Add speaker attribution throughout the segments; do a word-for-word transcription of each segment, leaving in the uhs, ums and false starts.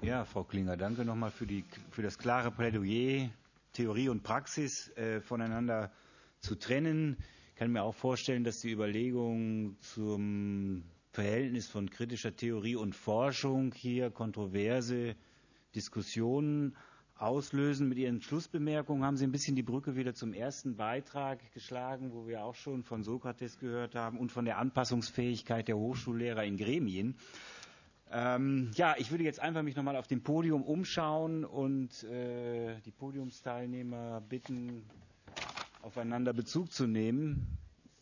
Speaker 1: Ja, Frau Klinger, danke nochmal für, die, für das klare Plädoyer, Theorie und Praxis äh, voneinander zu trennen. Ich kann mir auch vorstellen, dass die Überlegungen zum Verhältnis von kritischer Theorie und Forschung hier kontroverse Diskussionen auslösen. Mit Ihren Schlussbemerkungen haben Sie ein bisschen die Brücke wieder zum ersten Beitrag geschlagen, wo wir auch schon von Sokrates gehört haben und von der Anpassungsfähigkeit der Hochschullehrer in Gremien. Ähm, ja, ich würde jetzt einfach mich nochmal auf dem Podium umschauen und äh, die Podiumsteilnehmer bitten, aufeinander Bezug zu nehmen.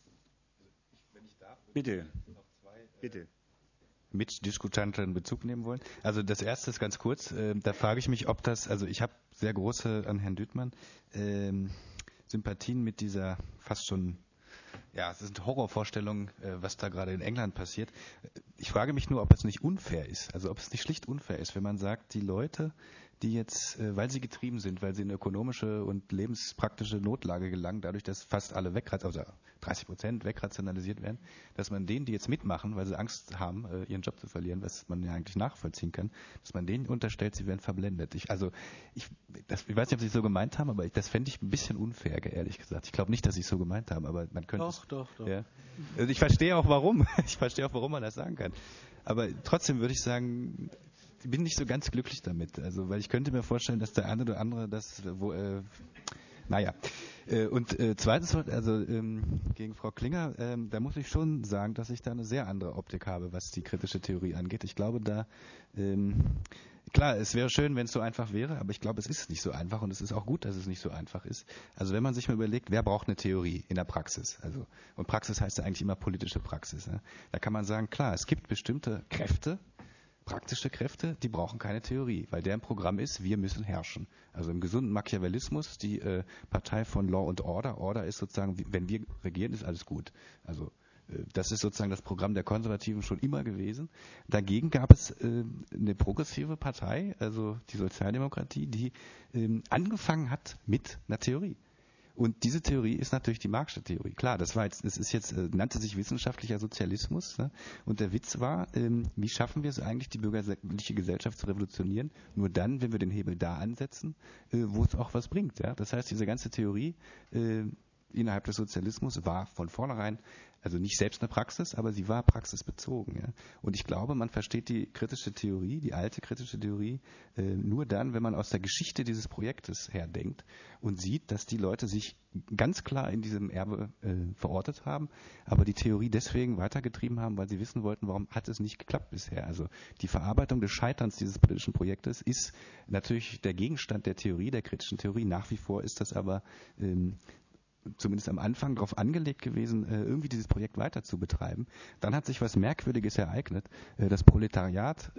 Speaker 2: Wenn ich darf,
Speaker 1: bitte.
Speaker 2: Noch zwei, äh,
Speaker 1: bitte.
Speaker 2: Mitdiskutanten Bezug nehmen wollen. Also das erste ist ganz kurz, äh, da frage ich mich, ob das, also ich habe sehr große, an Herrn Düttmann, äh, Sympathien mit dieser fast schon, ja, es sind Horrorvorstellungen, äh, was da gerade in England passiert. Ich frage mich nur, ob es nicht unfair ist, also ob es nicht schlicht unfair ist, wenn man sagt, die Leute, die jetzt, äh, weil sie getrieben sind, weil sie in eine ökonomische und lebenspraktische Notlage gelangen, dadurch, dass fast alle wegrationalisiert, also dreißig Prozent wegrationalisiert werden, dass man denen, die jetzt mitmachen, weil sie Angst haben, äh, ihren Job zu verlieren, was man ja eigentlich nachvollziehen kann, dass man denen unterstellt, sie werden verblendet. Ich, also ich, das, ich weiß nicht, ob sie es so gemeint haben, aber ich, das fände ich ein bisschen unfair, ehrlich gesagt. Ich glaube nicht, dass sie es so gemeint haben, aber man könnte
Speaker 3: Doch,
Speaker 2: es,
Speaker 3: doch, doch.
Speaker 2: Ja. Also ich verstehe auch, warum. Ich verstehe auch, warum man das sagen kann. Aber trotzdem würde ich sagen, ich bin nicht so ganz glücklich damit. Also, weil ich könnte mir vorstellen, dass der eine oder andere das, wo, äh, naja. Äh, und äh, zweitens, also ähm, gegen Frau Klinger, ähm, da muss ich schon sagen, dass ich da eine sehr andere Optik habe, was die kritische Theorie angeht. Ich glaube, da, ähm, klar, es wäre schön, wenn es so einfach wäre, aber ich glaube, es ist nicht so einfach und es ist auch gut, dass es nicht so einfach ist. Also wenn man sich mal überlegt, wer braucht eine Theorie in der Praxis? Also, und Praxis heißt ja eigentlich immer politische Praxis. Ne? Da kann man sagen, klar, es gibt bestimmte Kräfte, praktische Kräfte, die brauchen keine Theorie, weil deren Programm ist, wir müssen herrschen. Also im gesunden Machiavellismus, die äh, Partei von Law and Order. Order ist sozusagen, wenn wir regieren, ist alles gut. Also äh, das ist sozusagen das Programm der Konservativen schon immer gewesen. Dagegen gab es äh, eine progressive Partei, also die Sozialdemokratie, die äh, angefangen hat mit einer Theorie. Und diese Theorie ist natürlich die Marxische Theorie. Klar, das war jetzt, das ist jetzt, äh, nannte sich wissenschaftlicher Sozialismus. Ne? Und der Witz war, ähm, wie schaffen wir es eigentlich, die bürgerliche Gesellschaft zu revolutionieren? Nur dann, wenn wir den Hebel da ansetzen, äh, wo es auch was bringt. Ja? Das heißt, diese ganze Theorie äh, innerhalb des Sozialismus war von vornherein, also nicht selbst eine Praxis, aber sie war praxisbezogen. Ja? Und ich glaube, man versteht die kritische Theorie, die alte kritische Theorie, äh, nur dann, wenn man aus der Geschichte dieses Projektes her denkt und sieht, dass die Leute sich ganz klar in diesem Erbe äh, verortet haben, aber die Theorie deswegen weitergetrieben haben, weil sie wissen wollten, warum hat es nicht geklappt bisher. Also die Verarbeitung des Scheiterns dieses politischen Projektes ist natürlich der Gegenstand der Theorie, der kritischen Theorie. Nach wie vor ist das aber ähm, zumindest am Anfang darauf angelegt gewesen, irgendwie dieses Projekt weiter zu betreiben. Dann hat sich was Merkwürdiges ereignet. Das Proletariat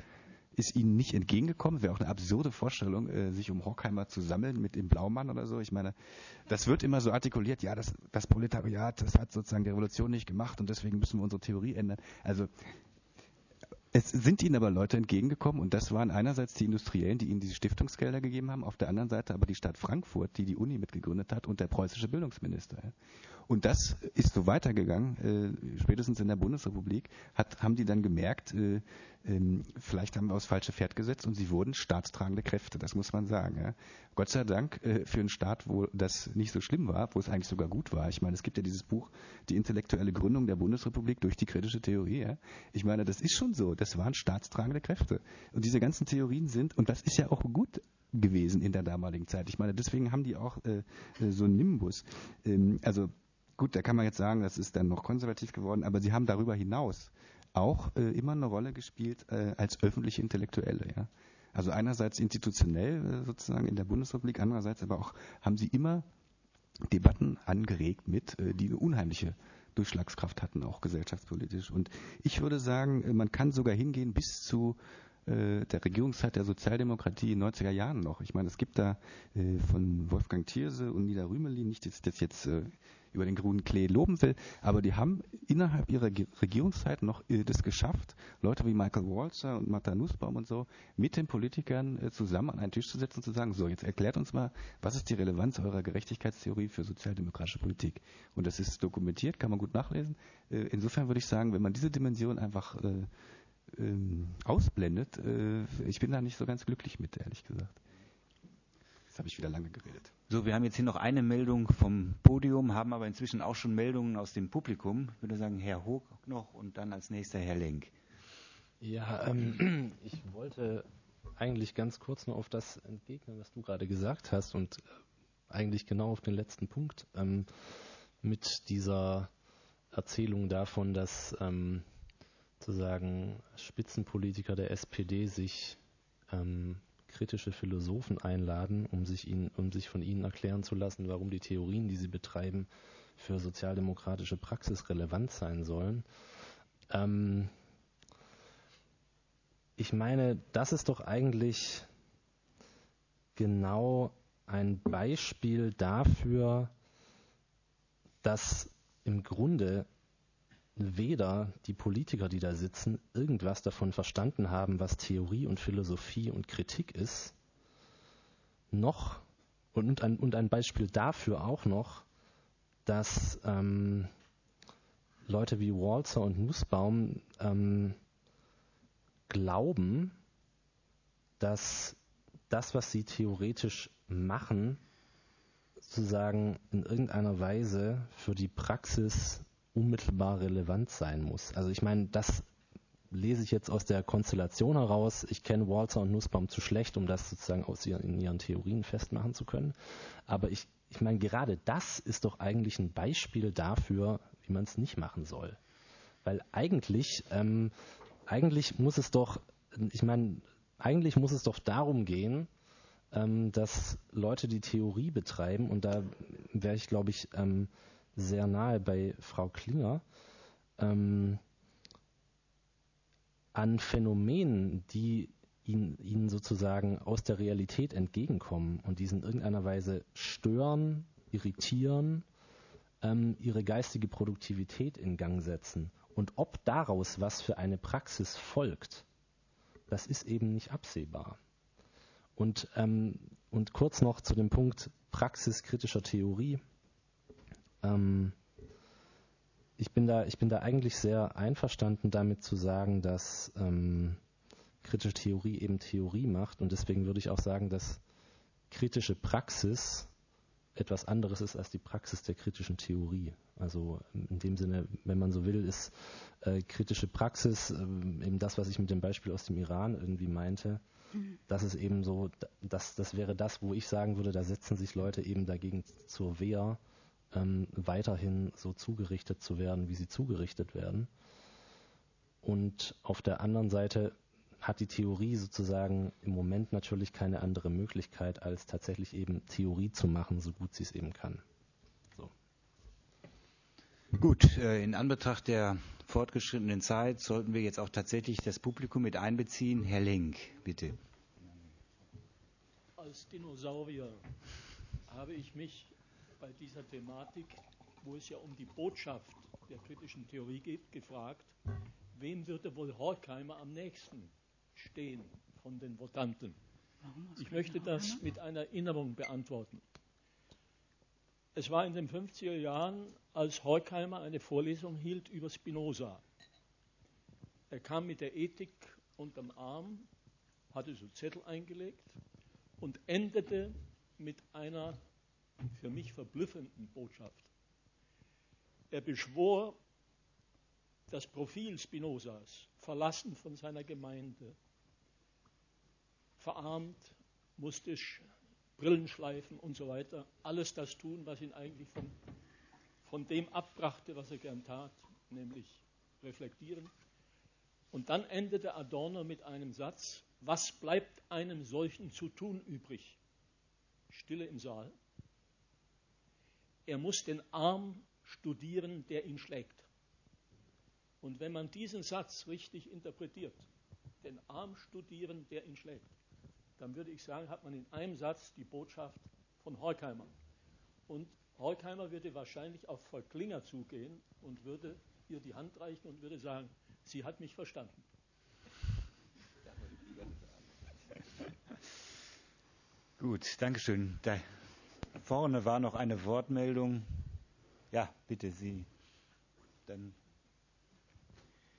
Speaker 2: ist ihnen nicht entgegengekommen. Wäre auch eine absurde Vorstellung, sich um Horkheimer zu sammeln mit dem Blaumann oder so. Ich meine, das wird immer so artikuliert, ja, das, das Proletariat, das hat sozusagen die Revolution nicht gemacht und deswegen müssen wir unsere Theorie ändern. Also es sind ihnen aber Leute entgegengekommen und das waren einerseits die Industriellen, die ihnen diese Stiftungsgelder gegeben haben, auf der anderen Seite aber die Stadt Frankfurt, die die Uni mitgegründet hat und der preußische Bildungsminister. Und das ist so weitergegangen, äh, spätestens in der Bundesrepublik hat, haben die dann gemerkt, äh, äh, vielleicht haben wir aufs falsche Pferd gesetzt und sie wurden staatstragende Kräfte, das muss man sagen. Ja. Gott sei Dank äh, für einen Staat, wo das nicht so schlimm war, wo es eigentlich sogar gut war. Ich meine, es gibt ja dieses Buch, die intellektuelle Gründung der Bundesrepublik durch die kritische Theorie. Ja. Ich meine, das ist schon so, das waren staatstragende Kräfte. Und diese ganzen Theorien sind, und das ist ja auch gut gewesen in der damaligen Zeit. Ich meine, deswegen haben die auch äh, so einen Nimbus. Ähm, also gut, da kann man jetzt sagen, das ist dann noch konservativ geworden, aber sie haben darüber hinaus auch äh, immer eine Rolle gespielt äh, als öffentliche Intellektuelle. Ja? Also einerseits institutionell äh, sozusagen in der Bundesrepublik, andererseits aber auch haben sie immer Debatten angeregt mit, äh, die eine unheimliche Durchschlagskraft hatten, auch gesellschaftspolitisch. Und ich würde sagen, äh, man kann sogar hingehen bis zu äh, der Regierungszeit der Sozialdemokratie in den neunziger Jahren noch. Ich meine, es gibt da äh, von Wolfgang Thierse und Nida Rümelin, nicht, dass ich das jetzt äh, über den grünen Klee loben will, aber die haben innerhalb ihrer Ge- Regierungszeit noch äh, das geschafft, Leute wie Michael Walzer und Martha Nussbaum und so mit den Politikern äh, zusammen an einen Tisch zu setzen und zu sagen, so, jetzt erklärt uns mal, was ist die Relevanz eurer Gerechtigkeitstheorie für sozialdemokratische Politik? Und das ist dokumentiert, kann man gut nachlesen. Äh, insofern würde ich sagen, wenn man diese Dimension einfach äh, ähm, ausblendet, äh, ich bin da nicht so ganz glücklich mit, ehrlich gesagt. Jetzt habe ich wieder lange geredet.
Speaker 1: So, wir haben jetzt hier noch eine Meldung vom Podium, haben aber inzwischen auch schon Meldungen aus dem Publikum. Ich würde sagen, Herr Hoog noch und dann als nächster Herr Lenk.
Speaker 3: Ja, ähm, ich wollte eigentlich ganz kurz nur auf das entgegnen, was du gerade gesagt hast und eigentlich genau auf den letzten Punkt ähm, mit dieser Erzählung davon, dass ähm, sozusagen Spitzenpolitiker der S P D sich ähm, kritische Philosophen einladen, um sich, ihnen, um sich von ihnen erklären zu lassen, warum die Theorien, die sie betreiben, für sozialdemokratische Praxis relevant sein sollen. Ähm, ich meine, das ist doch eigentlich genau ein Beispiel dafür, dass im Grunde weder die Politiker, die da sitzen, irgendwas davon verstanden haben, was Theorie und Philosophie und Kritik ist, noch, und ein, und ein Beispiel dafür auch noch, dass ähm, Leute wie Walzer und Nussbaum ähm, glauben, dass das, was sie theoretisch machen, sozusagen in irgendeiner Weise für die Praxis unmittelbar relevant sein muss. Also ich meine, das lese ich jetzt aus der Konstellation heraus. Ich kenne Walzer und Nussbaum zu schlecht, um das sozusagen aus ihren, in ihren Theorien festmachen zu können. Aber ich, ich meine, gerade das ist doch eigentlich ein Beispiel dafür, wie man es nicht machen soll. Weil eigentlich, ähm, eigentlich muss es doch, ich meine, eigentlich muss es doch darum gehen, ähm, dass Leute, die Theorie betreiben, und da wäre ich, glaube ich, ähm, sehr nahe bei Frau Klinger, ähm, an Phänomenen, die ihnen, ihnen sozusagen aus der Realität entgegenkommen und die in irgendeiner Weise stören, irritieren, ähm, ihre geistige Produktivität in Gang setzen. Und ob daraus was für eine Praxis folgt, das ist eben nicht absehbar. Und, ähm, und kurz noch zu dem Punkt Praxis kritischer Theorie. Ähm, ich bin da, ich bin da eigentlich sehr einverstanden damit zu sagen, dass ähm, kritische Theorie eben Theorie macht. Und deswegen würde ich auch sagen, dass kritische Praxis etwas anderes ist als die Praxis der kritischen Theorie. Also in dem Sinne, wenn man so will, ist äh, kritische Praxis äh, eben das, was ich mit dem Beispiel aus dem Iran irgendwie meinte. Mhm. Das ist eben so, das, das wäre das, wo ich sagen würde, da setzen sich Leute eben dagegen zur Wehr, ähm, weiterhin so zugerichtet zu werden, wie sie zugerichtet werden. Und auf der anderen Seite hat die Theorie sozusagen im Moment natürlich keine andere Möglichkeit, als tatsächlich eben Theorie zu machen, so gut sie es eben kann. So.
Speaker 1: Gut, in Anbetracht der fortgeschrittenen Zeit sollten wir jetzt auch tatsächlich das Publikum mit einbeziehen. Herr Lenk, bitte.
Speaker 4: Als Dinosaurier habe ich mich bei dieser Thematik, wo es ja um die Botschaft der kritischen Theorie geht, gefragt, wem würde wohl Horkheimer am nächsten stehen von den Votanten? Ich möchte das mit einer Erinnerung beantworten. Es war in den fünfziger Jahren, als Horkheimer eine Vorlesung hielt über Spinoza. Er kam mit der Ethik unterm Arm, hatte so Zettel eingelegt und endete mit einer für mich verblüffenden Botschaft. Er beschwor das Profil Spinozas, verlassen von seiner Gemeinde, verarmt, musste Brillen schleifen und so weiter, alles das tun, was ihn eigentlich von, von dem abbrachte, was er gern tat, nämlich reflektieren. Und dann endete Adorno mit einem Satz: Was bleibt einem solchen zu tun übrig? Stille im Saal. Er muss den Arm studieren, der ihn schlägt. Und wenn man diesen Satz richtig interpretiert, den Arm studieren, der ihn schlägt, dann würde ich sagen, hat man in einem Satz die Botschaft von Horkheimer. Und Horkheimer würde wahrscheinlich auf Frau Klinger zugehen und würde ihr die Hand reichen und würde sagen, sie hat mich verstanden.
Speaker 1: Gut, Dankeschön. Da vorne war noch eine Wortmeldung. Ja, bitte Sie. Dann.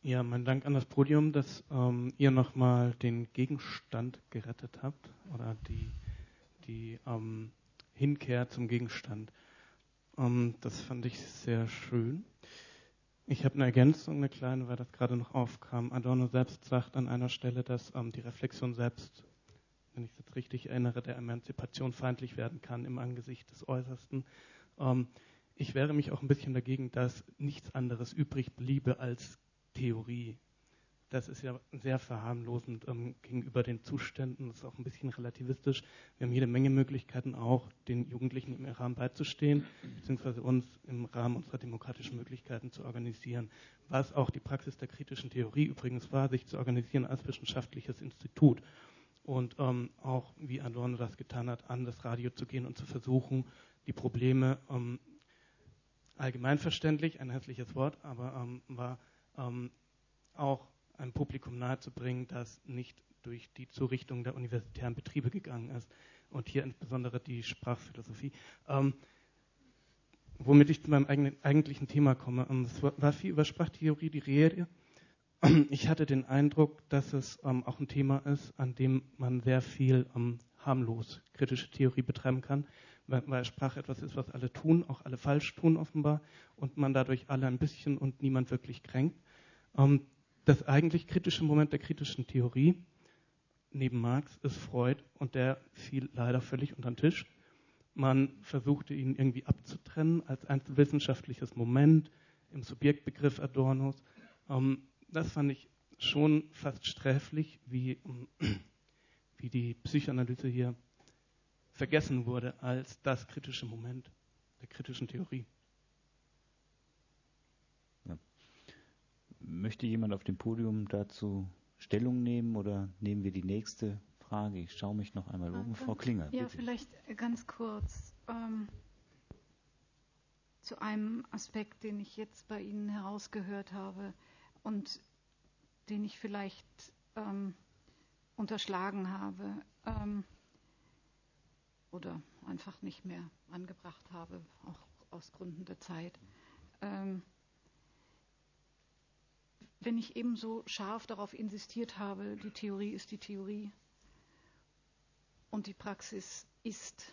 Speaker 5: Ja, mein Dank an das Podium, dass ähm, ihr nochmal den Gegenstand gerettet habt oder die, die ähm, Hinkehr zum Gegenstand. Ähm, das fand ich sehr schön. Ich habe eine Ergänzung, eine kleine, weil das gerade noch aufkam. Adorno selbst sagt an einer Stelle, dass ähm, die Reflexion selbst, wenn ich es jetzt richtig erinnere, der Emanzipation feindlich werden kann im Angesicht des Äußersten. Ähm, ich wehre mich auch ein bisschen dagegen, dass nichts anderes übrig bliebe als Theorie. Das ist ja sehr verharmlosend ähm, gegenüber den Zuständen. Das ist auch ein bisschen relativistisch. Wir haben jede Menge Möglichkeiten, auch den Jugendlichen im Iran beizustehen, beziehungsweise uns im Rahmen unserer demokratischen Möglichkeiten zu organisieren. Was auch die Praxis der kritischen Theorie übrigens war, sich zu organisieren als wissenschaftliches Institut. Und ähm, auch, wie Adorno das getan hat, an das Radio zu gehen und zu versuchen, die Probleme ähm, allgemeinverständlich, ein hässliches Wort, aber ähm, war ähm, auch einem Publikum nahezubringen, das nicht durch die Zurichtung der universitären Betriebe gegangen ist. Und hier insbesondere die Sprachphilosophie. Ähm, womit ich zu meinem eigenen, eigentlichen Thema komme. Ähm, es war viel über Sprachtheorie die Rede. Ich hatte den Eindruck, dass es ähm, auch ein Thema ist, an dem man sehr viel ähm, harmlos kritische Theorie betreiben kann, weil, weil Sprache etwas ist, was alle tun, auch alle falsch tun offenbar, und man dadurch alle ein bisschen und niemand wirklich kränkt. Ähm, das eigentlich kritische Moment der kritischen Theorie neben Marx ist Freud, und der fiel leider völlig unter den Tisch. Man versuchte ihn irgendwie abzutrennen als einzelwissenschaftliches Moment im Subjektbegriff Adornos. Ähm, das fand ich schon fast sträflich, wie, wie die Psychoanalyse hier vergessen wurde als das kritische Moment der kritischen Theorie.
Speaker 1: Ja. Möchte jemand auf dem Podium dazu Stellung nehmen oder nehmen wir die nächste Frage? Ich schaue mich noch einmal um. Frau Klinger,
Speaker 6: ja,
Speaker 1: bitte.
Speaker 6: vielleicht ganz kurz ähm, zu einem Aspekt, den ich jetzt bei Ihnen herausgehört habe und den ich vielleicht ähm, unterschlagen habe ähm, oder einfach nicht mehr angebracht habe, auch aus Gründen der Zeit. Ähm, wenn ich eben so scharf darauf insistiert habe, die Theorie ist die Theorie und die Praxis ist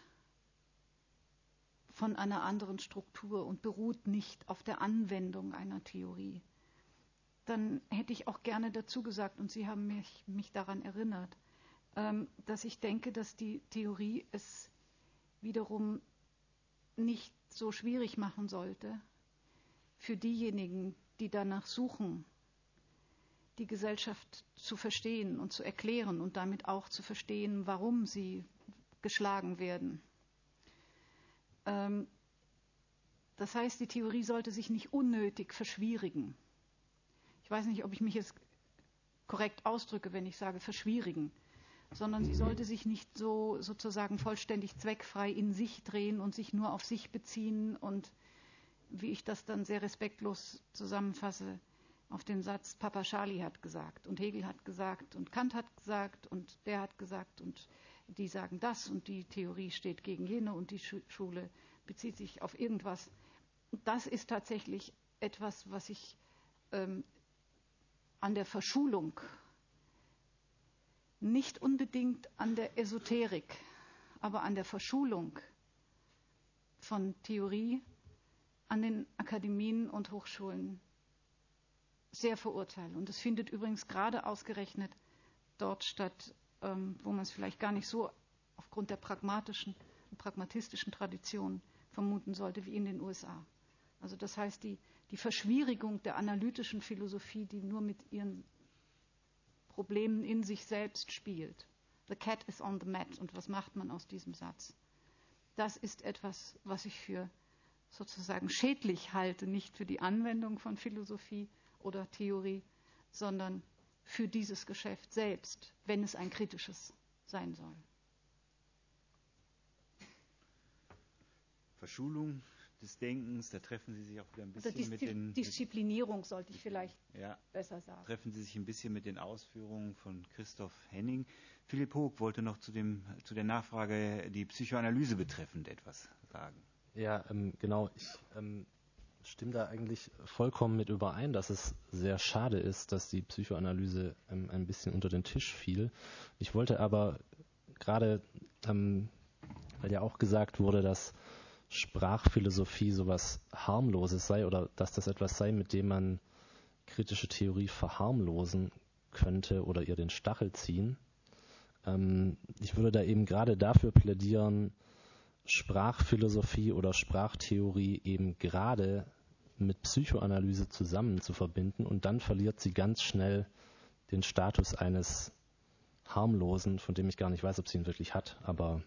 Speaker 6: von einer anderen Struktur und beruht nicht auf der Anwendung einer Theorie, dann hätte ich auch gerne dazu gesagt, und Sie haben mich, mich daran erinnert, ähm, dass ich denke, dass die Theorie es wiederum nicht so schwierig machen sollte für diejenigen, die danach suchen, die Gesellschaft zu verstehen und zu erklären und damit auch zu verstehen, warum sie geschlagen werden. Ähm, das heißt, die Theorie sollte sich nicht unnötig verschwierigen. Ich weiß nicht, ob ich mich jetzt korrekt ausdrücke, wenn ich sage verschwierigen, sondern sie sollte sich nicht so sozusagen vollständig zweckfrei in sich drehen und sich nur auf sich beziehen und, wie ich das dann sehr respektlos zusammenfasse, auf den Satz, Papa Charlie hat gesagt und Hegel hat gesagt und Kant hat gesagt und der hat gesagt und die sagen das und die Theorie steht gegen jene und die Schule bezieht sich auf irgendwas. Das ist tatsächlich etwas, was ich ähm, an der Verschulung, nicht unbedingt an der Esoterik, aber an der Verschulung von Theorie an den Akademien und Hochschulen sehr verurteile. Und es findet übrigens gerade ausgerechnet dort statt, ähm, wo man es vielleicht gar nicht so aufgrund der pragmatischen und pragmatistischen Tradition vermuten sollte, wie in den U S A. Also das heißt, die, die Verschwierigung der analytischen Philosophie, die nur mit ihren Problemen in sich selbst spielt. The cat is on the mat. Und was macht man aus diesem Satz? Das ist etwas, was ich für sozusagen schädlich halte, nicht für die Anwendung von Philosophie oder Theorie, sondern für dieses Geschäft selbst, wenn es ein kritisches sein soll.
Speaker 1: Verschulung des Denkens, da treffen Sie sich auch wieder ein bisschen
Speaker 6: Also
Speaker 1: mit den...
Speaker 6: Disziplinierung sollte ich vielleicht
Speaker 1: ja,
Speaker 6: besser sagen.
Speaker 1: Treffen Sie sich ein bisschen mit den Ausführungen von Christoph Henning. Philipp Hoog wollte noch zu, dem, zu der Nachfrage, die Psychoanalyse betreffend, etwas sagen.
Speaker 3: Ja, ähm, genau. Ich ähm, stimme da eigentlich vollkommen mit überein, dass es sehr schade ist, dass die Psychoanalyse ähm, ein bisschen unter den Tisch fiel. Ich wollte aber gerade, ähm, weil ja auch gesagt wurde, dass Sprachphilosophie sowas Harmloses sei oder dass das etwas sei, mit dem man kritische Theorie verharmlosen könnte oder ihr den Stachel ziehen. Ähm, ich würde da eben gerade dafür plädieren, Sprachphilosophie oder Sprachtheorie eben gerade mit Psychoanalyse zusammen zu verbinden, und dann verliert sie ganz schnell den Status eines harmlosen, von dem ich gar nicht weiß, ob sie ihn wirklich hat, aber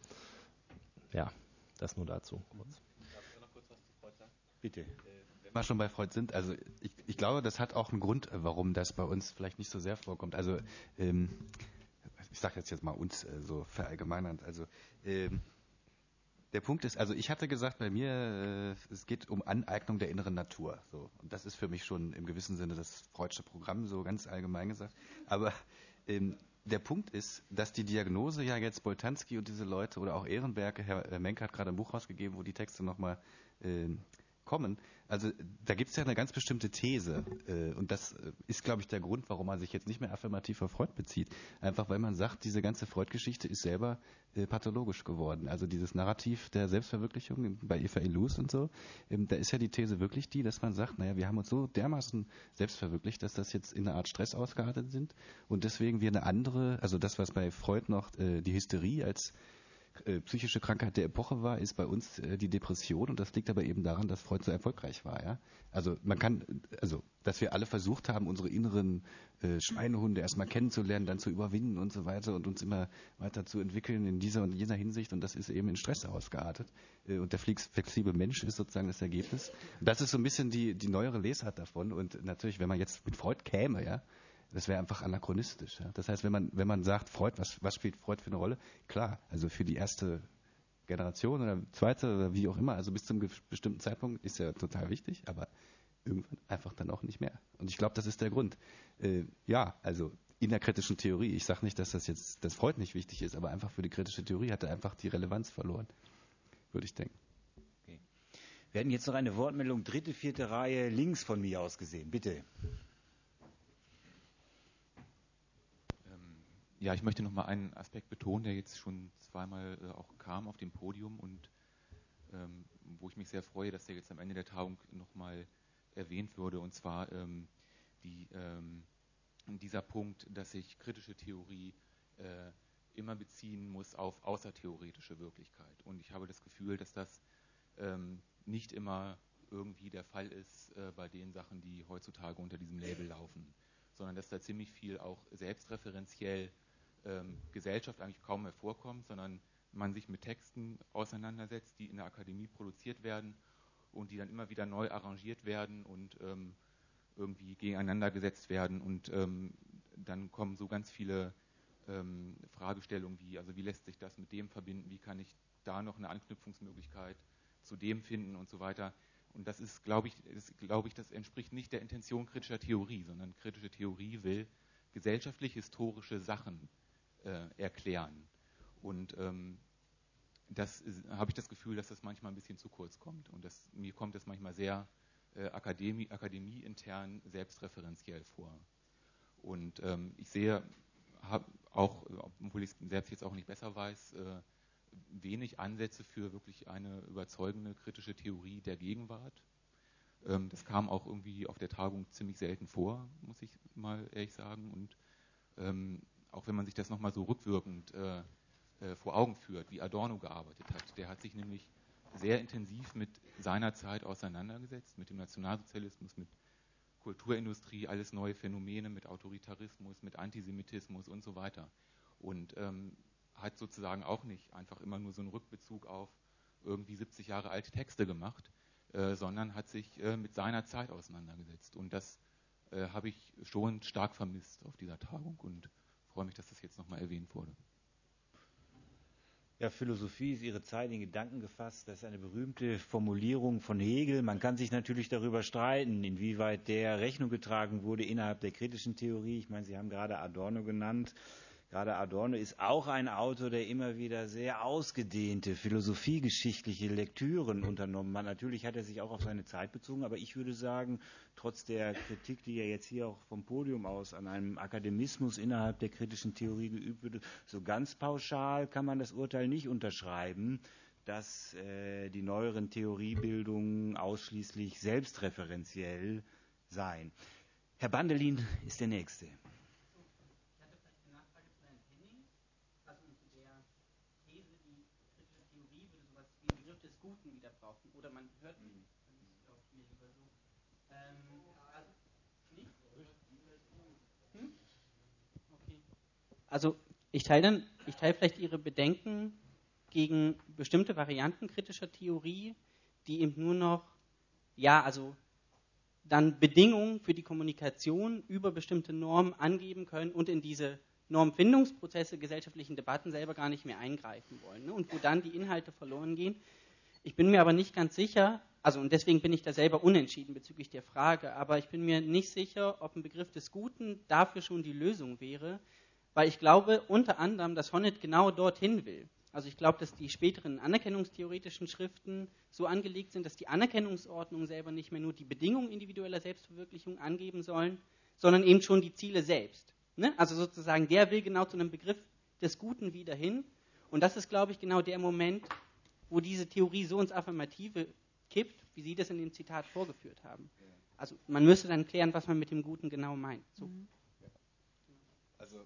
Speaker 3: ja, das nur dazu. Kurz.
Speaker 2: Darf ich noch kurz was zu Freud sagen?
Speaker 1: Bitte.
Speaker 2: Wenn wir schon bei Freud sind, also ich, ich glaube, das hat auch einen Grund, warum das bei uns vielleicht nicht so sehr vorkommt. Also ähm, ich sage jetzt jetzt mal uns äh, so verallgemeinernd. Also ähm, der Punkt ist, also ich hatte gesagt, bei mir, äh, es geht um Aneignung der inneren Natur. So. Und das ist für mich schon im gewissen Sinne das Freudsche Programm, so ganz allgemein gesagt. Aber ähm, der Punkt ist, dass die Diagnose ja jetzt Boltanski und diese Leute oder auch Ehrenberg, Herr äh, Menke hat gerade ein Buch rausgegeben, wo die Texte nochmal äh, kommen. Also da gibt es ja eine ganz bestimmte These äh, und das äh, ist, glaube ich, der Grund, warum man sich jetzt nicht mehr affirmativ auf Freud bezieht. Einfach weil man sagt, diese ganze Freud-Geschichte ist selber äh, pathologisch geworden. Also dieses Narrativ der Selbstverwirklichung bei Eva Illouz und so, ähm, da ist ja die These wirklich die, dass man sagt, naja, wir haben uns so dermaßen selbstverwirklicht, dass das jetzt in einer Art Stress ausgeartet sind und deswegen wir eine andere, also das, was bei Freud noch äh, die Hysterie als Äh, psychische Krankheit der Epoche war, ist bei uns äh, die Depression, und das liegt aber eben daran, dass Freud so erfolgreich war. Ja? Also man kann, also dass wir alle versucht haben, unsere inneren äh, Schweinehunde erstmal kennenzulernen, dann zu überwinden und so weiter und uns immer weiter zu entwickeln in dieser und jener Hinsicht, und das ist eben in Stress ausgeartet. Äh, und der flexible Mensch ist sozusagen das Ergebnis. Das ist so ein bisschen die, die neuere Lesart davon, und natürlich, wenn man jetzt mit Freud käme, ja, das wäre einfach anachronistisch. Ja. Das heißt, wenn man, wenn man sagt, Freud, was, was spielt Freud für eine Rolle? Klar, also für die erste Generation oder zweite oder wie auch immer, also bis zum bestimmten Zeitpunkt ist er total wichtig, aber irgendwann einfach dann auch nicht mehr. Und ich glaube, das ist der Grund. Äh, ja, also in der kritischen Theorie, ich sage nicht, dass das jetzt, dass Freud nicht wichtig ist, aber einfach für die kritische Theorie hat er einfach die Relevanz verloren, würde ich denken.
Speaker 1: Okay. Wir hatten jetzt noch eine Wortmeldung, dritte, vierte Reihe, links von mir aus gesehen. Bitte.
Speaker 7: Ja, ich möchte noch mal einen Aspekt betonen, der jetzt schon zweimal äh, auch kam auf dem Podium und ähm, wo ich mich sehr freue, dass der jetzt am Ende der Tagung noch mal erwähnt wurde, und zwar ähm, die, ähm, dieser Punkt, dass sich kritische Theorie äh, immer beziehen muss auf außertheoretische Wirklichkeit. Und ich habe das Gefühl, dass das ähm, nicht immer irgendwie der Fall ist äh, bei den Sachen, die heutzutage unter diesem Label laufen, sondern dass da ziemlich viel auch selbstreferenziell ähm, Gesellschaft eigentlich kaum mehr vorkommt, sondern man sich mit Texten auseinandersetzt, die in der Akademie produziert werden und die dann immer wieder neu arrangiert werden und ähm, irgendwie gegeneinander gesetzt werden, und ähm, dann kommen so ganz viele ähm, Fragestellungen wie, also wie lässt sich das mit dem verbinden, wie kann ich da noch eine Anknüpfungsmöglichkeit zu dem finden und so weiter. Und das ist, glaube ich, ist, glaube ich, das entspricht nicht der Intention kritischer Theorie, sondern kritische Theorie will gesellschaftlich-historische Sachen äh, erklären. Und ähm, das habe ich das Gefühl, dass das manchmal ein bisschen zu kurz kommt. Und das, mir kommt das manchmal sehr äh, Akademie, akademieintern selbstreferenziell vor. Und ähm, ich sehe hab auch, obwohl ich es selbst jetzt auch nicht besser weiß, äh, wenig Ansätze für wirklich eine überzeugende kritische Theorie der Gegenwart. Ähm, das kam auch irgendwie auf der Tagung ziemlich selten vor, muss ich mal ehrlich sagen. Und ähm, auch wenn man sich das nochmal so rückwirkend äh, äh, vor Augen führt, wie Adorno gearbeitet hat, der hat sich nämlich sehr intensiv mit seiner Zeit auseinandergesetzt, mit dem Nationalsozialismus, mit Kulturindustrie, alles neue Phänomene, mit Autoritarismus, mit Antisemitismus und so weiter. Und ähm, hat sozusagen auch nicht einfach immer nur so einen Rückbezug auf irgendwie siebzig Jahre alte Texte gemacht, äh, sondern hat sich äh, mit seiner Zeit auseinandergesetzt. Und das äh, habe ich schon stark vermisst auf dieser Tagung und freue mich, dass das jetzt nochmal erwähnt wurde.
Speaker 1: Ja, Philosophie ist ihre Zeit in Gedanken gefasst. Das ist eine berühmte Formulierung von Hegel. Man kann sich natürlich darüber streiten, inwieweit der Rechnung getragen wurde innerhalb der kritischen Theorie. Ich meine, Sie haben gerade Adorno genannt. gerade Adorno ist auch ein Autor, der immer wieder sehr ausgedehnte philosophiegeschichtliche Lektüren unternommen hat. Natürlich hat er sich auch auf seine Zeit bezogen, aber ich würde sagen, trotz der Kritik, die ja jetzt hier auch vom Podium aus an einem Akademismus innerhalb der kritischen Theorie geübt wird, so ganz pauschal kann man das Urteil nicht unterschreiben, dass äh, die neueren Theoriebildungen ausschließlich selbstreferenziell seien. Herr Bandelin ist der Nächste.
Speaker 8: Ich hatte vielleicht eine Nachfrage zu Herrn Henning, also zu der These, die kritische Theorie würde sowas wie den Begriff des Guten wieder brauchen. Oder man hört mich, dann ist es auch mir lieber so. Ähm, also, nicht? Hm? Okay. Also ich teile dann, ich teile vielleicht Ihre Bedenken gegen bestimmte Varianten kritischer Theorie, die eben nur noch, ja, also dann Bedingungen für die Kommunikation über bestimmte Normen angeben können und in diese Normfindungsprozesse, gesellschaftlichen Debatten selber gar nicht mehr eingreifen wollen, ne? Und wo dann die Inhalte verloren gehen. Ich bin mir aber nicht ganz sicher, also und deswegen bin ich da selber unentschieden bezüglich der Frage, aber ich bin mir nicht sicher, ob ein Begriff des Guten dafür schon die Lösung wäre, weil ich glaube unter anderem, dass Honneth genau dorthin will. Also ich glaube, dass die späteren anerkennungstheoretischen Schriften so angelegt sind, dass die Anerkennungsordnungen selber nicht mehr nur die Bedingungen individueller Selbstverwirklichung angeben sollen, sondern eben schon die Ziele selbst. Ne? Also sozusagen, der will genau zu einem Begriff des Guten wieder hin. Und das ist, glaube ich, genau der Moment, wo diese Theorie so ins Affirmative kippt, wie Sie das in dem Zitat vorgeführt haben. Also man müsste dann klären, was man mit dem Guten genau meint. So.
Speaker 2: Also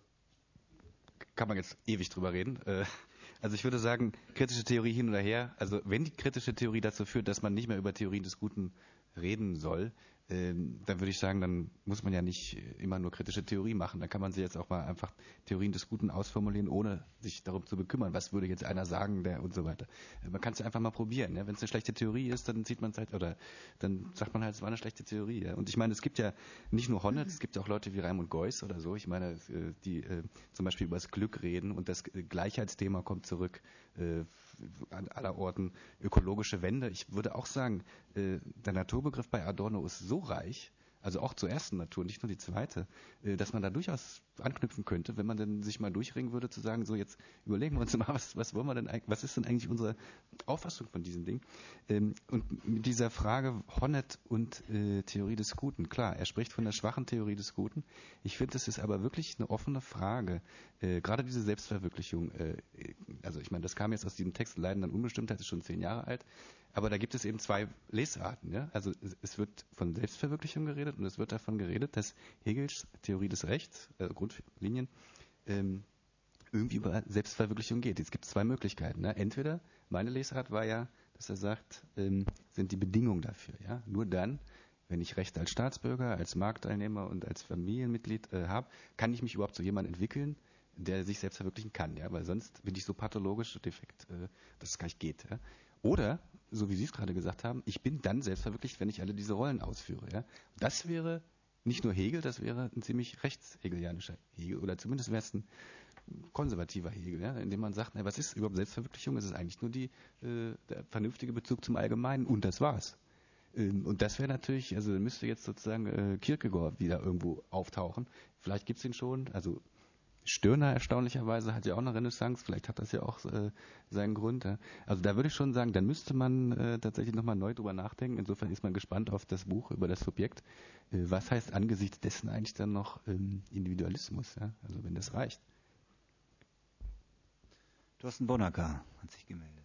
Speaker 2: kann man jetzt ewig drüber reden. Also ich würde sagen, kritische Theorie hin oder her, also wenn die kritische Theorie dazu führt, dass man nicht mehr über Theorien des Guten reden soll, ähm, dann würde ich sagen, dann muss man ja nicht immer nur kritische Theorie machen. Dann kann man sich jetzt auch mal einfach Theorien des Guten ausformulieren, ohne sich darum zu bekümmern, was würde jetzt einer sagen, der und so weiter. Man kann es ja einfach mal probieren. Ja? Wenn es eine schlechte Theorie ist, dann sieht man es halt, oder dann sagt man halt, es war eine schlechte Theorie. Ja? Und ich meine, es gibt ja nicht nur Honneth, es gibt ja auch Leute wie Raimund Geuss oder so, ich meine, die äh, zum Beispiel über das Glück reden und das Gleichheitsthema kommt zurück, äh, an aller Orten, ökologische Wende. Ich würde auch sagen, äh, der Naturbegriff bei Adorno ist so reich, also auch zur ersten Natur, nicht nur die zweite, äh, dass man da durchaus anknüpfen könnte, wenn man dann sich mal durchringen würde, zu sagen, so jetzt überlegen wir uns mal, was, was wollen wir denn eigentlich, was ist denn eigentlich unsere Auffassung von diesem Ding? Ähm, und mit dieser Frage Honneth und äh, Theorie des Guten, klar, er spricht von der schwachen Theorie des Guten. Ich finde, das ist aber wirklich eine offene Frage. Äh, gerade diese Selbstverwirklichung, äh, also ich meine, das kam jetzt aus diesem Text, Leiden an Unbestimmtheit, ist schon zehn Jahre alt, aber da gibt es eben zwei Lesarten. Ja? Also es wird von Selbstverwirklichung geredet und es wird davon geredet, dass Hegels Theorie des Rechts, äh, Grundlinien, ähm, irgendwie über Selbstverwirklichung geht. Jetzt gibt es zwei Möglichkeiten. Ne? Entweder, meine Lesart war ja, dass er sagt, ähm, sind die Bedingungen dafür. Ja? Nur dann, wenn ich Rechte als Staatsbürger, als Marktteilnehmer und als Familienmitglied äh, habe, kann ich mich überhaupt zu jemandem entwickeln, der sich selbst verwirklichen kann. Ja? Weil sonst bin ich so pathologisch defekt, äh, dass es gar nicht geht. Ja? Oder, so wie Sie es gerade gesagt haben, ich bin dann selbstverwirklicht, wenn ich alle diese Rollen ausführe. Ja? Das wäre nicht nur Hegel, das wäre ein ziemlich rechtshegelianischer Hegel, oder zumindest wäre es ein konservativer Hegel, ja? Indem man sagt, na, was ist überhaupt Selbstverwirklichung? Es ist eigentlich nur die, äh, der vernünftige Bezug zum Allgemeinen und das war's. Ähm, und das wäre natürlich, also müsste jetzt sozusagen äh, Kierkegaard wieder irgendwo auftauchen. Vielleicht gibt es ihn schon, also Stirner erstaunlicherweise hat ja auch eine Renaissance, vielleicht hat das ja auch äh, seinen Grund. Ja. Also da würde ich schon sagen, dann müsste man äh, tatsächlich nochmal neu drüber nachdenken. Insofern ist man gespannt auf das Buch über das Subjekt. Äh, was heißt angesichts dessen eigentlich dann noch ähm, Individualismus? Ja? Also wenn das reicht.
Speaker 1: Thorsten Bonnacker hat sich gemeldet.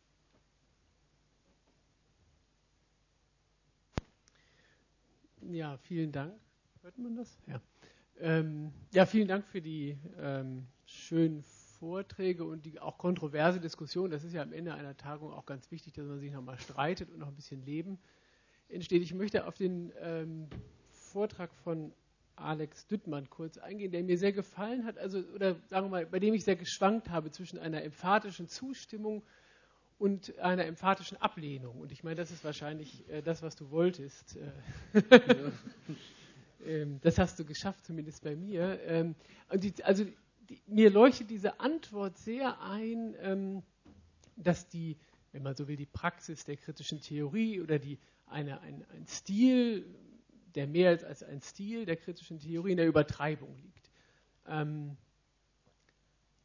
Speaker 9: Ja, vielen Dank. Hört man das? Ja. Ähm, ja, vielen Dank für die ähm, schönen Vorträge und die auch kontroverse Diskussion. Das ist ja am Ende einer Tagung auch ganz wichtig, dass man sich nochmal streitet und noch ein bisschen Leben entsteht. Ich möchte auf den ähm, Vortrag von Alex Düttmann kurz eingehen, der mir sehr gefallen hat, also oder sagen wir mal, bei dem ich sehr geschwankt habe zwischen einer emphatischen Zustimmung und einer emphatischen Ablehnung. Und ich meine, das ist wahrscheinlich äh, das, was du wolltest. ähm, das hast du geschafft, zumindest bei mir. Ähm, und die, also die, mir leuchtet diese Antwort sehr ein, ähm, dass die, wenn man so will, die Praxis der kritischen Theorie oder die eine, ein, ein Stil, der mehr als ein Stil der kritischen Theorie in der Übertreibung liegt. Ähm,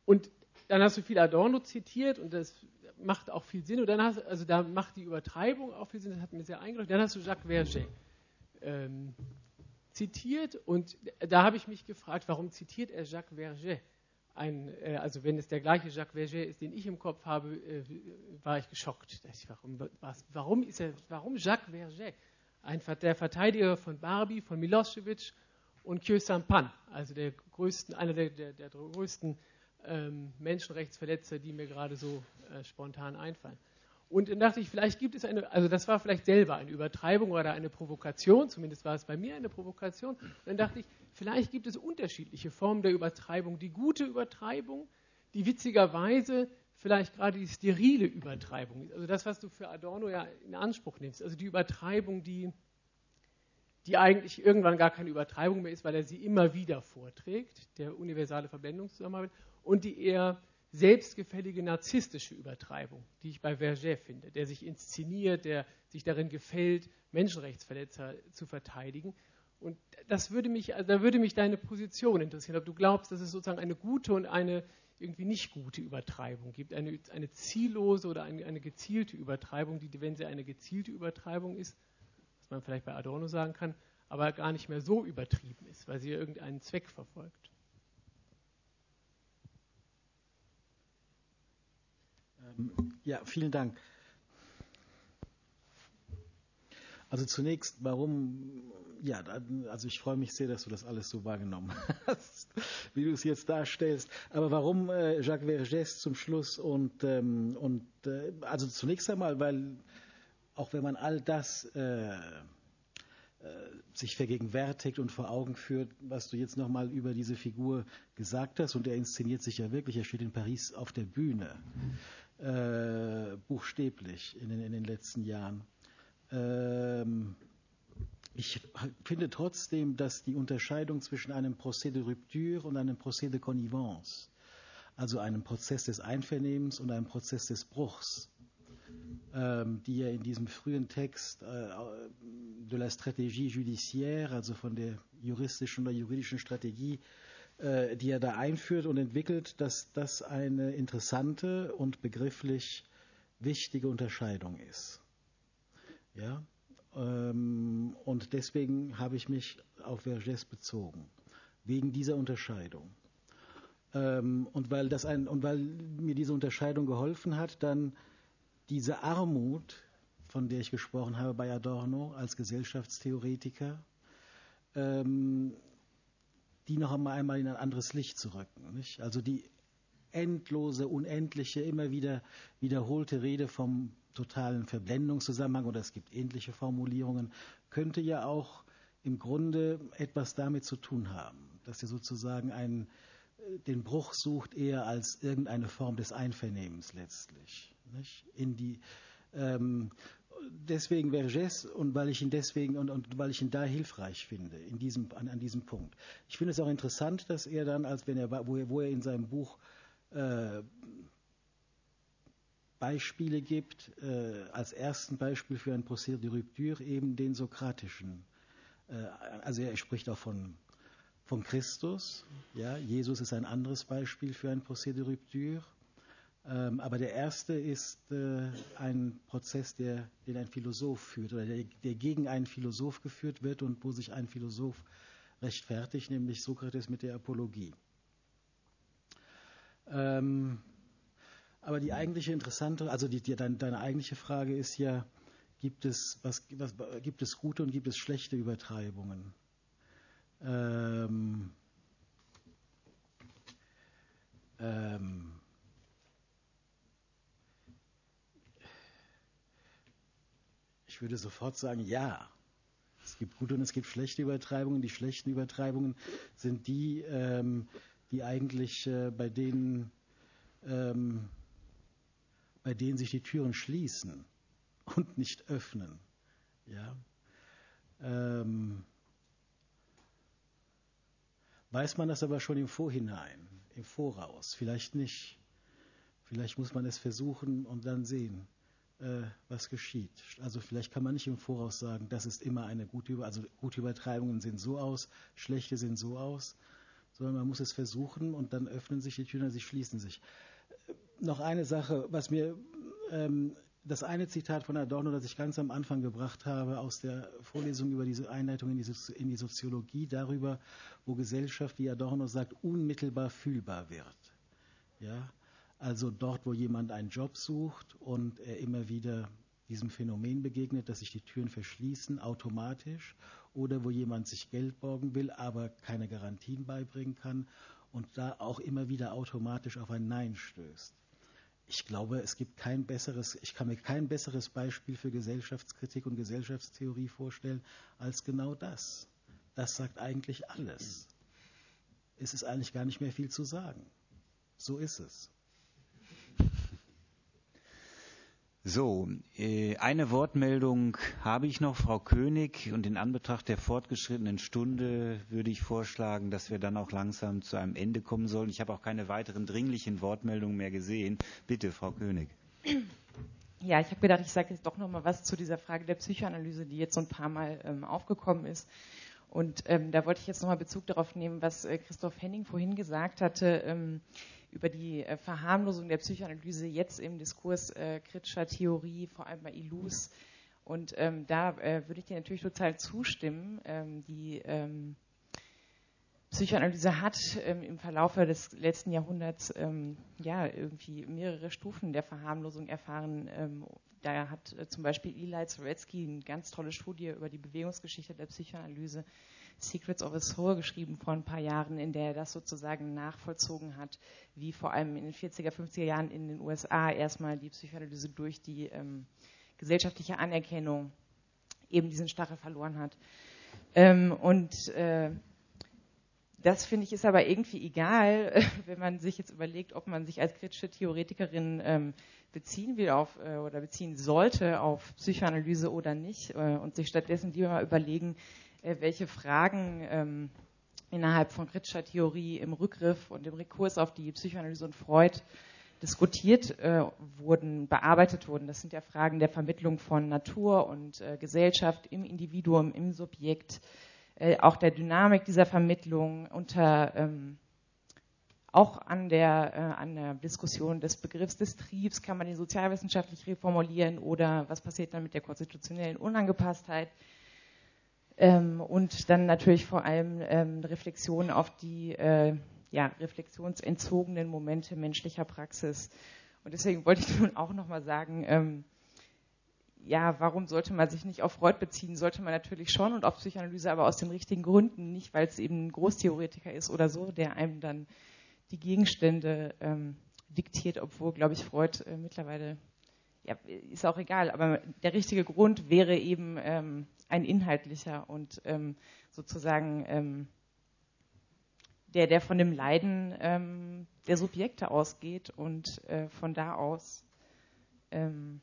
Speaker 9: Und dann hast du viel Adorno zitiert und das macht auch viel Sinn. Und dann hast, also da macht die Übertreibung auch viel Sinn, das hat mir sehr eingeleuchtet. Dann hast du Jacques Verget ähm, zitiert und da habe ich mich gefragt, warum zitiert er Jacques Verget? Ein, äh, also wenn es der gleiche Jacques Verget ist, den ich im Kopf habe, äh, war ich geschockt. Ich, warum, was, warum, ist er, warum Jacques Verget? Ein, der Verteidiger von Barbie, von Milosevic und Khieu Sampan, also der größten, einer der, der, der größten ähm, Menschenrechtsverletzer, die mir gerade so äh, spontan einfallen. Und dann dachte ich, vielleicht gibt es eine, also das war vielleicht selber eine Übertreibung oder eine Provokation, zumindest war es bei mir eine Provokation. Und dann dachte ich, vielleicht gibt es unterschiedliche Formen der Übertreibung. Die gute Übertreibung, die witzigerweise vielleicht gerade die sterile Übertreibung ist. Also das, was du für Adorno ja in Anspruch nimmst. Also die Übertreibung, die, die eigentlich irgendwann gar keine Übertreibung mehr ist, weil er sie immer wieder vorträgt, der universale Verblendungszusammenhang, und die eher selbstgefällige narzisstische Übertreibung, die ich bei Verget finde, der sich inszeniert, der sich darin gefällt, Menschenrechtsverletzer zu verteidigen. Und das würde mich, also da würde mich deine Position interessieren, ob du glaubst, dass es sozusagen eine gute und eine irgendwie nicht gute Übertreibung gibt, eine, eine ziellose oder eine, eine gezielte Übertreibung, die, wenn sie eine gezielte Übertreibung ist, was man vielleicht bei Adorno sagen kann, aber gar nicht mehr so übertrieben ist, weil sie irgendeinen Zweck verfolgt.
Speaker 10: Ja, vielen Dank. Also zunächst, warum, ja, also ich freue mich sehr, dass du das alles so wahrgenommen hast, wie du es jetzt darstellst. Aber warum äh, Jacques Verget zum Schluss und, ähm, und äh, also zunächst einmal, weil auch wenn man all das äh, äh, sich vergegenwärtigt und vor Augen führt, was du jetzt nochmal über diese Figur gesagt hast, und er inszeniert sich ja wirklich, er steht in Paris auf der Bühne. Äh, buchstäblich in den, in den letzten Jahren. Ähm, ich finde trotzdem, dass die Unterscheidung zwischen einem Procès de rupture und einem Procès de connivence, also einem Prozess des Einvernehmens und einem Prozess des Bruchs, ähm, die er in diesem frühen Text äh, de la stratégie judiciaire, also von der juristischen oder juridischen Strategie, die er da einführt und entwickelt, dass das eine interessante und begrifflich wichtige Unterscheidung ist. Ja? Und deswegen habe ich mich auf Vergès bezogen, wegen dieser Unterscheidung. Und weil, das ein, und weil mir diese Unterscheidung geholfen hat, dann diese Armut, von der ich gesprochen habe bei Adorno als Gesellschaftstheoretiker, die noch einmal in ein anderes Licht zu rücken. Nicht? Also die endlose, unendliche, immer wieder wiederholte Rede vom totalen Verblendungszusammenhang, oder es gibt ähnliche Formulierungen, könnte ja auch im Grunde etwas damit zu tun haben, dass er sozusagen einen, den Bruch sucht eher als irgendeine Form des Einvernehmens letztlich. Nicht? In die, ähm, deswegen Vergès und weil ich ihn deswegen und, und weil ich ihn da hilfreich finde in diesem, an, an diesem Punkt. Ich finde es auch interessant, dass er dann, als wenn er, wo er, wo er in seinem Buch äh, Beispiele gibt, äh, als ersten Beispiel für ein Procès de rupture eben den sokratischen. Äh, also er spricht auch von, von Christus. Ja, Jesus ist ein anderes Beispiel für ein Procès de rupture. Ähm, aber der erste ist äh, ein Prozess, der, den ein Philosoph führt oder der, der gegen einen Philosoph geführt wird und wo sich ein Philosoph rechtfertigt, nämlich Sokrates mit der Apologie. Ähm, aber die eigentliche interessante, also die, die, deine, deine eigentliche Frage ist ja, gibt es, was, was, gibt es gute und gibt es schlechte Übertreibungen? Ähm, ähm, Ich würde sofort sagen, ja. Es gibt gute und es gibt schlechte Übertreibungen. Die schlechten Übertreibungen sind die, ähm, die eigentlich äh, bei denen, ähm, bei denen sich die Türen schließen und nicht öffnen. Ja. Ähm, weiß man das aber schon im Vorhinein, im Voraus? Vielleicht nicht. Vielleicht muss man es versuchen und dann sehen, was geschieht. Also vielleicht kann man nicht im Voraus sagen, das ist immer eine gute Übertreibung, also gute Übertreibungen sehen so aus, schlechte sehen so aus, sondern man muss es versuchen und dann öffnen sich die Türen, sie schließen sich. Noch eine Sache, was mir ähm, das eine Zitat von Adorno, das ich ganz am Anfang gebracht habe, aus der Vorlesung über diese Einleitung in die, Sozi- in die Soziologie, darüber, wo Gesellschaft, wie Adorno sagt, unmittelbar fühlbar wird. Ja? Also dort, wo jemand einen Job sucht und er immer wieder diesem Phänomen begegnet, dass sich die Türen verschließen, automatisch, oder wo jemand sich Geld borgen will, aber keine Garantien beibringen kann und da auch immer wieder automatisch auf ein Nein stößt. Ich glaube, es gibt kein besseres, ich kann mir kein besseres Beispiel für Gesellschaftskritik und Gesellschaftstheorie vorstellen als genau das. Das sagt eigentlich alles. Es ist eigentlich gar nicht mehr viel zu sagen. So ist es.
Speaker 1: So, eine Wortmeldung habe ich noch, Frau König, und in Anbetracht der fortgeschrittenen Stunde würde ich vorschlagen, dass wir dann auch langsam zu einem Ende kommen sollen. Ich habe auch keine weiteren dringlichen Wortmeldungen mehr gesehen. Bitte, Frau König.
Speaker 11: Ja, ich habe gedacht, ich sage jetzt doch noch mal was zu dieser Frage der Psychoanalyse, die jetzt so ein paar Mal ähm, aufgekommen ist. Und ähm, da wollte ich jetzt nochmal Bezug darauf nehmen, was äh, Christoph Henning vorhin gesagt hatte, ähm, über die äh, Verharmlosung der Psychoanalyse jetzt im Diskurs äh, kritischer Theorie, vor allem bei Illouz. Und ähm, da äh, würde ich dir natürlich total zustimmen. Ähm, die ähm, Psychoanalyse hat ähm, im Verlaufe des letzten Jahrhunderts ähm, ja irgendwie mehrere Stufen der Verharmlosung erfahren. Ähm, da hat äh, zum Beispiel Eli Zaretsky eine ganz tolle Studie über die Bewegungsgeschichte der Psychoanalyse, Secrets of a Soul, geschrieben vor ein paar Jahren, in der er das sozusagen nachvollzogen hat, wie vor allem in den vierziger, fünfziger Jahren in den U S A erstmal die Psychoanalyse durch die ähm, gesellschaftliche Anerkennung eben diesen Stachel verloren hat. Ähm, und äh, das, finde ich, ist aber irgendwie egal, wenn man sich jetzt überlegt, ob man sich als kritische Theoretikerin ähm, beziehen will auf äh, oder beziehen sollte auf Psychoanalyse oder nicht äh, und sich stattdessen lieber mal überlegen, äh, welche Fragen ähm, innerhalb von kritischer Theorie im Rückgriff und im Rekurs auf die Psychoanalyse und Freud diskutiert äh, wurden, bearbeitet wurden. Das sind ja Fragen der Vermittlung von Natur und äh, Gesellschaft im Individuum, im Subjekt, äh, auch der Dynamik dieser Vermittlung, unter ähm, auch an der, äh, an der Diskussion des Begriffs des Triebs, kann man den sozialwissenschaftlich reformulieren oder was passiert dann mit der konstitutionellen Unangepasstheit? Ähm, und dann natürlich vor allem ähm, Reflexion auf die äh, ja, reflexionsentzogenen Momente menschlicher Praxis. Und deswegen wollte ich nun auch nochmal sagen, ähm, ja, warum sollte man sich nicht auf Freud beziehen? Sollte man natürlich schon, und auf Psychoanalyse, aber aus den richtigen Gründen, nicht weil es eben ein Großtheoretiker ist oder so, der einem dann die Gegenstände ähm, diktiert, obwohl, glaube ich, Freud äh, mittlerweile, ja, ist auch egal, aber der richtige Grund wäre eben ähm, ein inhaltlicher und ähm, sozusagen ähm, der, der von dem Leiden ähm, der Subjekte ausgeht und äh, von da aus ähm,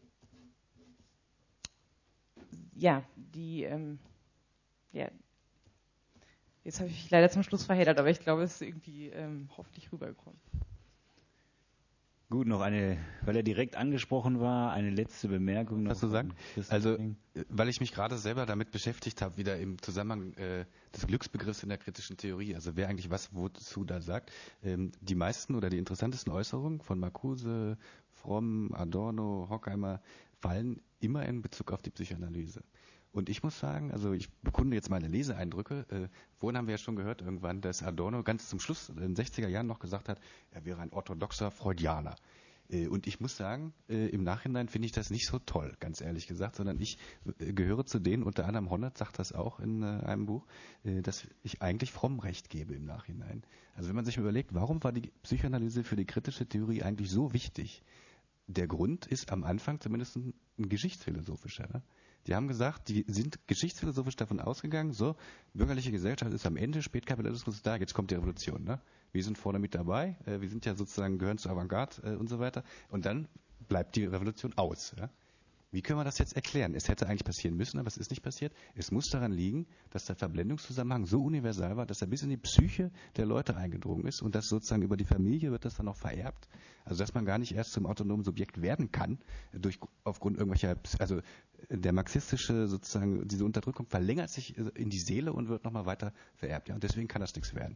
Speaker 11: ja, die ähm, ja, jetzt habe ich mich leider zum Schluss verheddert, aber ich glaube, es ist irgendwie ähm, hoffentlich rübergekommen.
Speaker 1: Gut, noch eine, weil er direkt angesprochen war, eine letzte Bemerkung noch.
Speaker 2: Was zu sagen? Also, weil ich mich gerade selber damit beschäftigt habe, wieder im Zusammenhang äh, des Glücksbegriffs in der kritischen Theorie, also wer eigentlich was wozu da sagt. Ähm, die meisten oder die interessantesten Äußerungen von Marcuse, Fromm, Adorno, Horkheimer fallen immer in Bezug auf die Psychoanalyse. Und ich muss sagen, also ich bekunde jetzt meine Leseeindrücke. Äh, vorhin haben wir ja schon gehört irgendwann, dass Adorno ganz zum Schluss in den sechziger Jahren noch gesagt hat, er wäre ein orthodoxer Freudianer. Äh, und ich muss sagen, äh, im Nachhinein finde ich das nicht so toll, ganz ehrlich gesagt, sondern ich äh, gehöre zu denen, unter anderem Honneth sagt das auch in äh, einem Buch, äh, dass ich eigentlich Fromm recht gebe im Nachhinein. Also wenn man sich überlegt, warum war die Psychoanalyse für die kritische Theorie eigentlich so wichtig? Der Grund ist am Anfang zumindest ein, ein geschichtsphilosophischer. Ne? Die haben gesagt, die sind geschichtsphilosophisch davon ausgegangen, so, bürgerliche Gesellschaft ist am Ende, Spätkapitalismus ist da, jetzt kommt die Revolution. Ne? Wir sind vorne mit dabei, äh, wir sind ja sozusagen, gehören zur Avantgarde äh, und so weiter. Und dann bleibt die Revolution aus. Ja? Wie können wir das jetzt erklären? Es hätte eigentlich passieren müssen, aber es ist nicht passiert. Es muss daran liegen, dass der Verblendungszusammenhang so universal war, dass er bis in die Psyche der Leute eingedrungen ist und dass sozusagen über die Familie wird das dann noch vererbt. Also dass man gar nicht erst zum autonomen Subjekt werden kann, durch, aufgrund irgendwelcher, also der marxistische sozusagen, diese Unterdrückung verlängert sich in die Seele und wird nochmal weiter vererbt. Ja? Und deswegen kann das nichts werden.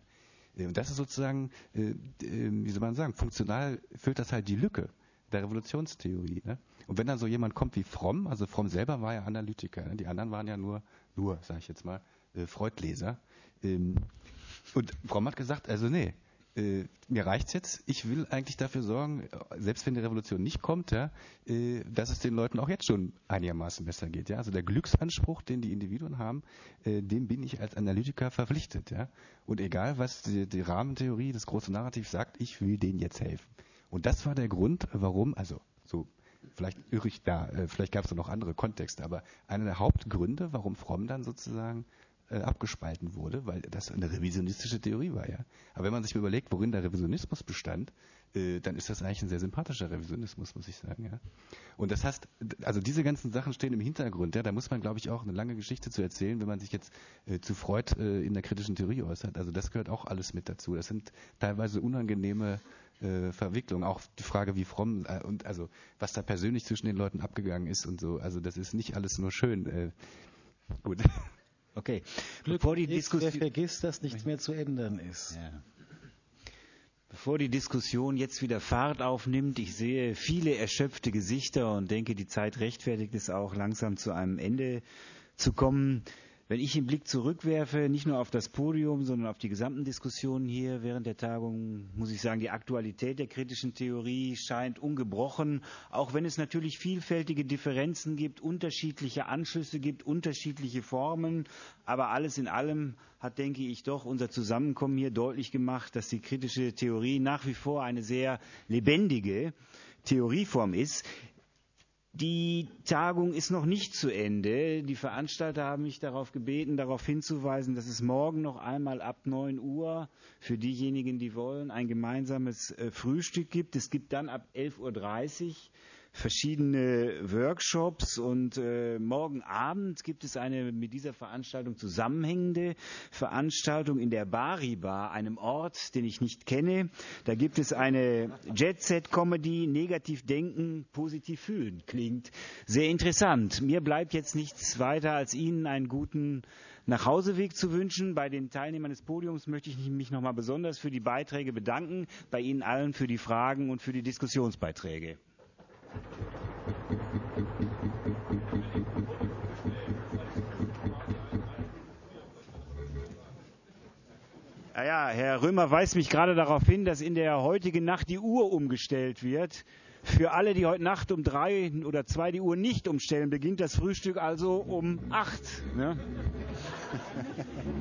Speaker 2: Und das ist sozusagen, äh, wie soll man sagen, funktional füllt das halt die Lücke der Revolutionstheorie. Ne? Und wenn dann so jemand kommt wie Fromm, also Fromm selber war ja Analytiker, ne? Die anderen waren ja nur, nur, sage ich jetzt mal, äh, Freudleser. Ähm, und Fromm hat gesagt, also nee, äh, mir reicht's jetzt, ich will eigentlich dafür sorgen, selbst wenn die Revolution nicht kommt, ja, äh, dass es den Leuten auch jetzt schon einigermaßen besser geht. Ja? Also der Glücksanspruch, den die Individuen haben, äh, dem bin ich als Analytiker verpflichtet. Ja? Und egal, was die, die Rahmentheorie, das große Narrativ sagt, ich will denen jetzt helfen. Und das war der Grund, warum, also so, vielleicht irre ich da, äh, vielleicht gab es noch andere Kontexte, aber einer der Hauptgründe, warum Fromm dann sozusagen äh, abgespalten wurde, weil das eine revisionistische Theorie war, ja. Aber wenn man sich überlegt, worin der Revisionismus bestand, äh, dann ist das eigentlich ein sehr sympathischer Revisionismus, muss ich sagen, ja. Und das heißt, also diese ganzen Sachen stehen im Hintergrund, ja. Da muss man, glaube ich, auch eine lange Geschichte zu erzählen, wenn man sich jetzt äh, zu Freud äh, in der kritischen Theorie äußert. Also das gehört auch alles mit dazu. Das sind teilweise unangenehme Äh, Verwicklung, auch die Frage, wie Fromm äh, und also was da persönlich zwischen den Leuten abgegangen ist und so. Also das ist nicht alles nur schön. Äh, gut.
Speaker 10: Okay. Bevor die Diskussion, wer vergisst, dass nichts mehr zu ändern ist.
Speaker 1: Ja. Bevor die Diskussion jetzt wieder Fahrt aufnimmt, ich sehe viele erschöpfte Gesichter und denke, die Zeit rechtfertigt es auch, langsam zu einem Ende zu kommen. Wenn ich den Blick zurückwerfe, nicht nur auf das Podium, sondern auf die gesamten Diskussionen hier während der Tagung, muss ich sagen, die Aktualität der kritischen Theorie scheint ungebrochen, auch wenn es natürlich vielfältige Differenzen gibt, unterschiedliche Anschlüsse gibt, unterschiedliche Formen. Aber alles in allem hat, denke ich, doch unser Zusammenkommen hier deutlich gemacht, dass die kritische Theorie nach wie vor eine sehr lebendige Theorieform ist. Die Tagung ist noch nicht zu Ende. Die Veranstalter haben mich darauf gebeten, darauf hinzuweisen, dass es morgen noch einmal ab neun Uhr für diejenigen, die wollen, ein gemeinsames äh, Frühstück gibt. Es gibt dann ab elf Uhr dreißig verschiedene Workshops und äh, morgen Abend gibt es eine mit dieser Veranstaltung zusammenhängende Veranstaltung in der Bari Bar, einem Ort, den ich nicht kenne. Da gibt es eine Jet-Set-Comedy, negativ denken, positiv fühlen. Klingt sehr interessant. Mir bleibt jetzt nichts weiter, als Ihnen einen guten Nachhauseweg zu wünschen. Bei den Teilnehmern des Podiums möchte ich mich nochmal besonders für die Beiträge bedanken, bei Ihnen allen für die Fragen und für die Diskussionsbeiträge. Ja, ja, Herr Römer weist mich gerade darauf hin, dass in der heutigen Nacht die Uhr umgestellt wird. Für alle, die heute Nacht um drei oder zwei die Uhr nicht umstellen, beginnt das Frühstück also um acht. Ne?